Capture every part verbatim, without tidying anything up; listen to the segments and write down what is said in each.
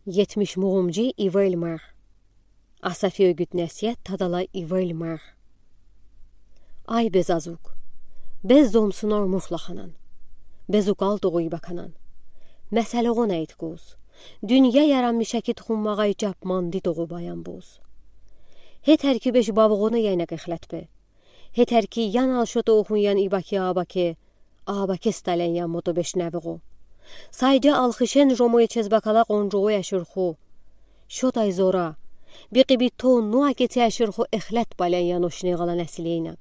yetmiş muğumci ivelmer. Asafi ögüt nesiyet tadala ivelmer. Ay bez azuk. Bez zomsunor muhlaxanan. Bez uqal doğuy bakanan. Məsələ o nəyit qoz. Dünya yaranmışa ki tuxunmağa capmandi doğu bayan boz. Hetər ki beş bavğonu yayna qıxlətbə. Hetər ki yan alşoda oxunyan ibaki abaki. Abaki stalen yan moto beş nəviğo. Sayca alxışen jomoy çez bakala qoncuğu yaşırxu. Şotay zora. Biqi to nua geti yaşırxu ixlət balen yan oşne qalan əsileynak.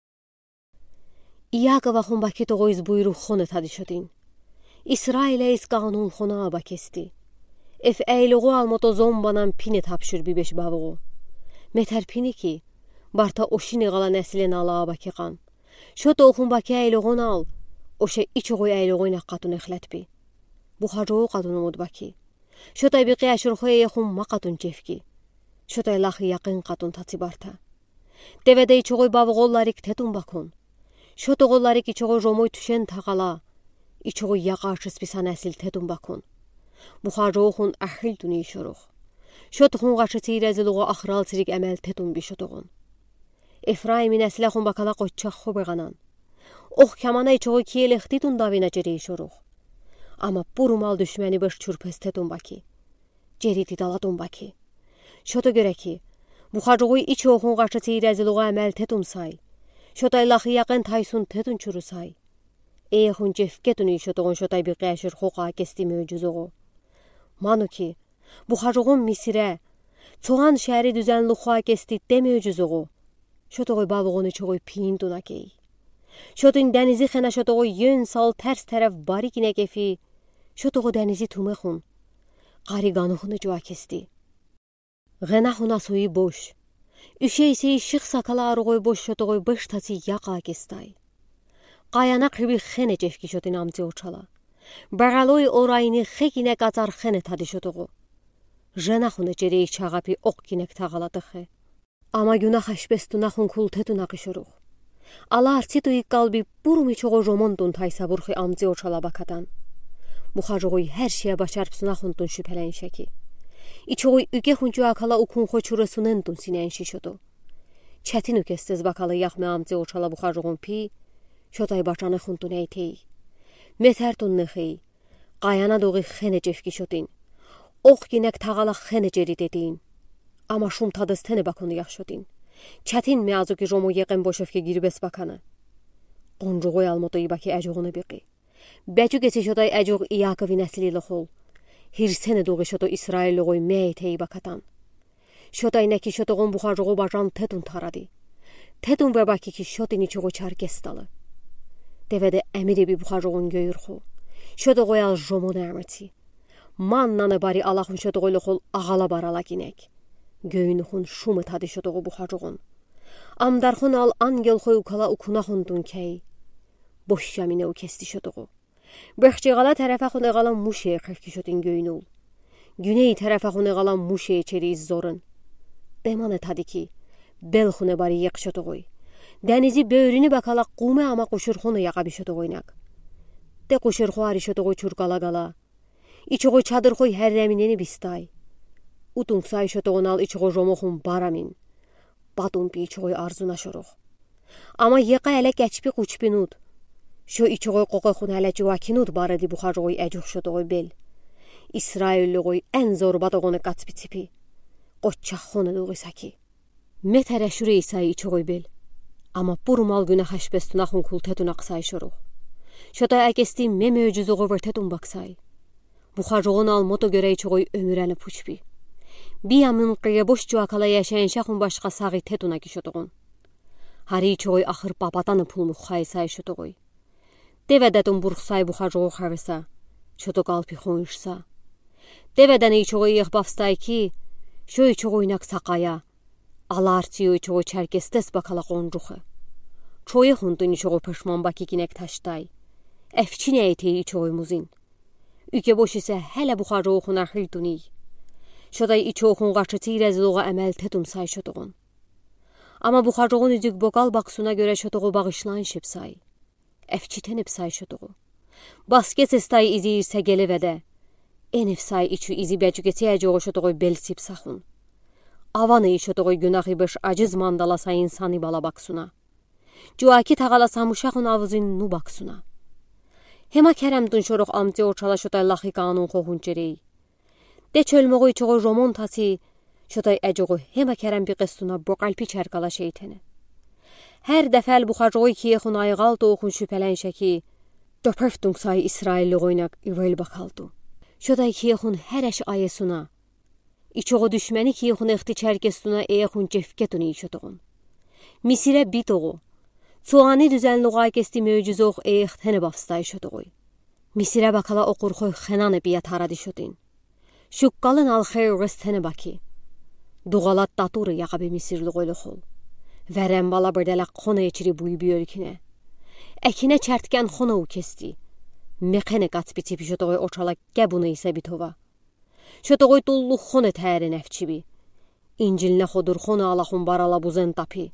İyaqava xun baki doğuyuz buyru xonu tadı şodin. İsrail'e is qanun xona abakesti. Ef əyliğu almoto zombanan pini tapşır bir beş bavğu. Metər pini ki, barta oşini qalan əsilin ala abaki qan. Şota oxun baki əyliğun al. Oşe içoğu əyliğuyna qatun ixlətbi. Bu hacoğu qatun umud baki. Şotay biqi əşirxu eyxun ma qatun cefki. Şotay laxı yaqın qatun tatsi barta. Devede içoğu bavğollarik tetun bakun. Şotoğollarik içoğu romoy tüşen tağala. İçoğu yaqarşız pisan əsil tetun bakun. Bu hacoğun əhil duni işoruq. Şotuğun qaşı tirəziluğu axral tirik əməl tetun bi şotuğun. Efraimin əslə xun bakala qoçaq xobeğanan. Ox kamana içoğu kiyelexti tun davina ceri işoruq. Ama burumal düşməni baş çürpəz tetun baki. Ceri didaladun baki. Şoto görə ki, bu hacoğu içoğun qaşı tirəziluğu əməl tetun say. Şotay laxı yaqın taysun tetun çürü say. Eyxun cefketun işotuğun şotay bir qəşir xoqa kesti möcüzoğu. Manu ki, bu hacoğun misirə, çoğan şəhəri düzənli xoqa kesti demöcüzoğu. Şotoğu bavğunu çoğu piyin dunakey. Şotun dənizi xəna şotoğu yön sal tərs tərəf bari ginə gefi. Şotoğu dənizi tuməxun. Qari qanuxunu cua kesti. Ғənaxuna suyu boş. Üşeysi şıx sakala arğoy boş şotoğu baş tatsi yaqa kestay. Qayana qıbi xene cefki şotin amci oçala. Bağaloy orayını xekinə qacar xene tadı şotoğu. Ғənaxunu cerey çağapi oq kinək tağaladıxı. Ama günah əşbəstunaxun kultetuna qışoruq. Ala arti duyuq qalbi burumi çoğu romondun taysa burxi amci oçala bakatan. Bu hacoğu hər şeyə başarpsunaxundun şüpələn şəki. İçoğu üge xuncu akala ukun xoçurəsunendun sinən şişodu. Çətin ükestez bakalı yaxmə amci oçala bu hacoğun pi, şotay başanı xundun eytey. Metərtun nexey, qayana doğu xene cefki şodin. Oq ginək tağala xene ceri dedin. Ama şum tadestene bakonu yaxşodin. Çətin mi azu ki romu yeqen boşofki girbes bakanı. Qoncuğu almoto ibaki əcoğunu biqi. Bəcü geçi şoday əcoğ iyaqıvi nəsililə xol. Hirsene doğu şodo İsrail loğuy meyteyi bakatan. Şoday nəki şodoğun buxarcoğu bacan tetun taradi. Tetun və baki ki şodin içoğu çarkestalı. Devede əmiri bi buxarcoğun göyürxu. Şodoğu al jomon əmrti. Mannanı bari alaxun şodoğu loxol ağala barala ginək. Göyünüxun şumu tadı şodoğu buxarcoğun. Amdarxun al angel xoy ukala ukunaxundun key. Boş yaminə u kesti şodoğu. Bəxçiğala tərəfə xun eğalan muşeye xəfki şodin göyünül. Güney tərəfə xun eğalan muşeye çeriz zorun. Demanı tadı ki, bel xune bari yeq şodoğuy. Dənizi böğrünü bakala qume ama quşurxunu yaqa bi şodoğuynak. De quşurxuari şodoğuy çurqala qala. İçoğuy çadırxoy hərrəmineni bistay. Utunqsay şodoğun al içoğuy romoxun baramin. Badun bi içoğuy arzuna şoruq. Ama yeqa ələ gəçbi quçbinud. Şo içoğuy qoqoxun hələ cüvakinud baradi buxarcoğuy əcuq şodoğuy bel. İsrailloğuy ən zor badoğunu qaçbi tipi. Qoççaqxonu doğu saki. Metərə şurey say içoğuy bel. Ama burumal günə xəşbəstunaxun kultetun aqsay şoruq. Şoda əgesti memöcüzoğu vırtetun baksay. Buxarcoğun al moto görə içoğuy ömürəni puçbi. Biyamın qıya boş cüvakala yaşayan şaxun başqa sağı tetuna ki şodoğun. Hari içoğuy axır babadanı pulmu xay say şodoğuy. Devedədun burxsay buxarcoğu xarısa. Şodo qalpi xonuşsa. Devedəni içoğuy yığbafstay ki, şo içoğuynak saqaya. Alartiyo içoğuy çərkestes bakala qoncuxu. Çoyu xundun içoğuy pışman baki ginək taşday. Əfçin əyteyi içoğuy muzin. Üke boş isə hələ buxarcoğu xunar xilduni. Şoday içoğun qaçı tirəziluğa əməl tetun say şodoğun. Ama buxarcoğun üzük boqal baksuna görə şodoğu bağışlan şipsay. Əfçitenib say şodoğu. Basket estay iziyirsə geli vədə. ენефსայ իչու իզի բեջգեցի աջողը շոտողոյ բելսիպ սախուն։ Ավանը իշոտողոյ գունախի բշ աջыз մանդալասայ ինսանի բալաբաքսունա։ Ջուակի թաղալասամուշախուն ավուզին նու բաքսունա։ Հեմա քերեմ դուն շորող ամծի օրջալա շոտայ լախի կանուն խողուն ջերեի։ Դե չөлմողոյ չողոյ ռոմոն թացի շոտայ աջողոյ հեմա քերեմ բիqestuna բոկալպի չարկալա şeytene. Her defel buxarjoy kiyexun ayğal toğun şüphelən şəki döpöftungsay İsrailli qoynak İvel bakaldu. Şotay kiyexun her eş ayesuna. İçoğu düşməni kiyexun exti çərkestuna eyexun cefketuni işotoğun. Misire bitoğu. Çoğani düzenluğa kesti mövcüzoğ eyextene bafstay işotoğuy. Misire bakala oqurxoy xenanı biyat haradi şotin. Şuqqalın al xeyrgestene baki. Duğalat taturu yaqabi misirli qoylu xol. Vərən bala bırdələk xona içiri buyu bir ölkünə. Əkinə çərtkən xona u kesti. Meqənə qatsbi tipi şotoğuy oçala gəbuna isə bitova. Şotoğuy tullu xona təri nəfçibi. İncilinə xodur xona alaxun barala buzen tapi.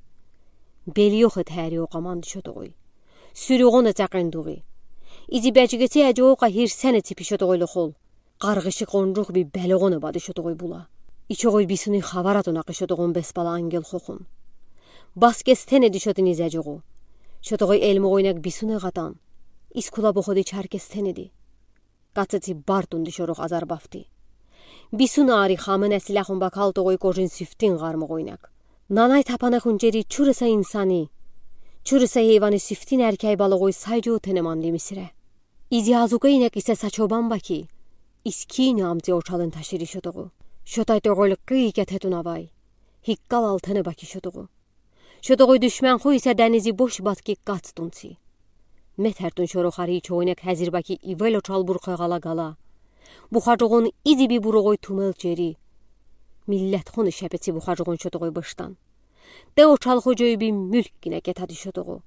Beli yoxı təri oqamandı şotoğuy. Sürü xona çəqənduği. İzi bəcigəti əci oqa hirsənə tipi şotoğuylu xol. Qarğışı qonruq bir bəliğonu badı şotoğuy bula. İçoğuy bisuni xavaratun aqı şotoğun besbala angel xoxun. Baskes tene dişotin izəcoğu. Şotoğuy elmi oynak bisune qatan. İskula boxodi çərkes tenedi. Qatsıti bartun dişoruq azar bafti. Bisune ari xamın əsiləxun bakal toğuy qojin süftin qarmı oynak. Nanay tapanəxun ceri çürüsə insani. Çürüsə heyvanı süftin erkəy balığoy saycı tenemandi misirə. İzi azuqa inek isə saçoban baki. İskini amti oçalın taşiri şotoğu. Şotay toğuylu qıykət hetun avay. Hiqqal altını baki şotoğu. Şotoğuy düşmən xoy isə dənizi boş batki qatstunsi. Mətərtun şoroxari iç oynak həzir baki İvel oçal burqa qala qala. Buxarcoğun izi bir buruğoy tumel ceri. Millət xonu şəpəti buxarcoğun şotoğuy başdan. De oçal xocoyu bir mülk ginə gətədi şotoğu.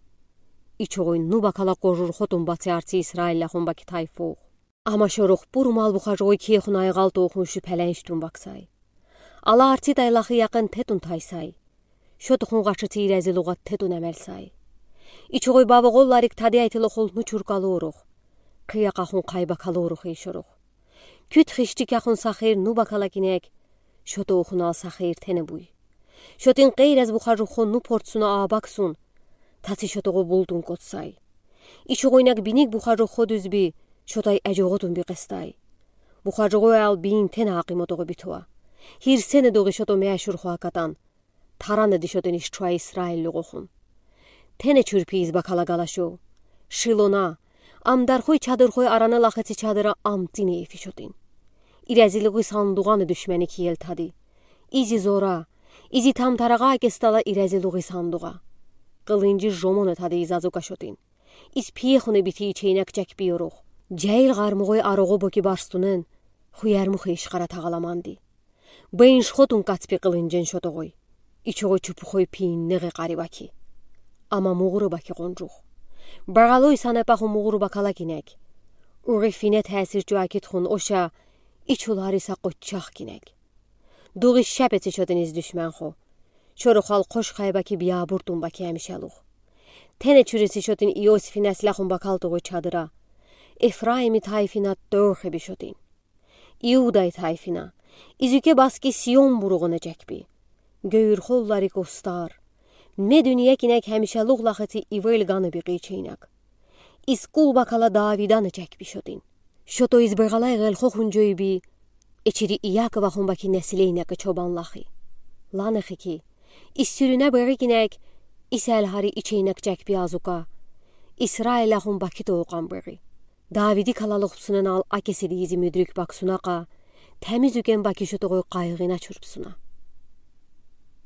İç oyun nu bakala qojur xotun batı artsi İsraillə xon baki tayfoğ. Ama şorox burumal buxarcoğuy kiyexun ayğal toğun şüpələnştun baksay. Ala artsi daylaxı yaxın tetun taysay. Şotuxun qaçıtı irəzi luğat tetun əməlsay. İçoğuy babağollarik tadı aytılı xol nuçurqalı oruq. Qıyaqaxun qaybakalı oruq eşoruq. Küt xiştikəxun saxir nu bakala ginek. Şotuxun al saxir tene buy. Şotin qeyrəz buxarcuxun nu portsuna abaksun. Tatı şotuğu buldun qotsay. İçoğuynak binik buxarcuxu düzbi. Şotay əcoğudun bir qestay. Buxarcuğu al bin tene haqimotuğu bituğa. Hirsene doğu şotu məşur xuaqatan. Taranı dişodun işçuğa İsrailli qoxun. Tene çürpiyiz bakala qalaşo. Şilona. Amdarxoy çadırxoy aranı laxıçı çadıra amtini efişodin. İrəziliği sanduğanı düşməni kiyel tadı. İzi zora. İzi tam tarağa gestala irəziliği sanduğa. Qılıncı jomonu tadı izazu qaşodin. İz piyexunu biti içeynak cək biyoruq. Cəyil qarmıqoy aroğu boki barstunun. Xuyərmuxu işqara tağalamandi. Bəyinş xotun qatspi qılıncın şotoğoy. İçoğu çupuxoy piyin neğe qaribaki. Ama muğuru baki qoncuq. Bağaloy sanapaxu muğuru bakala ginek. Uğifine təsir cüakit xun oşa. İçular isa qoçaq ginek. Duği şəpəti çodiniz düşmən xo. Çoruxal qoş xaybaki biyaburdun baki əmişəluq. Tene çürisi çodin İosifin əsləxun bakaldığı çadıra. Efraimi tayfina dörxi bişodin. İuday tayfina. İzüke baski Siyon buruğuna cəkbi. Göyür xolları qostar. Ne dünya ginek həmişəluq laxıtı İvel qanı bir qıyçeynak. İskul bakala Davidanı cəkbi şodin. Şoto izbırğalay qəlxoxun cöybi. Eçiri iyaq vaxun baki nəsileynak çoban laxı. Lanıxı ki. İssürünə bığı ginek. İsəlhari içeynak cəkbi azuqa. İsrail laxun baki doğuqan bığı. Davidi kalalıqpsunun al akesili izi müdrik baksunaqa. Təmiz ügen baki şotoğu qayğına çürpsuna.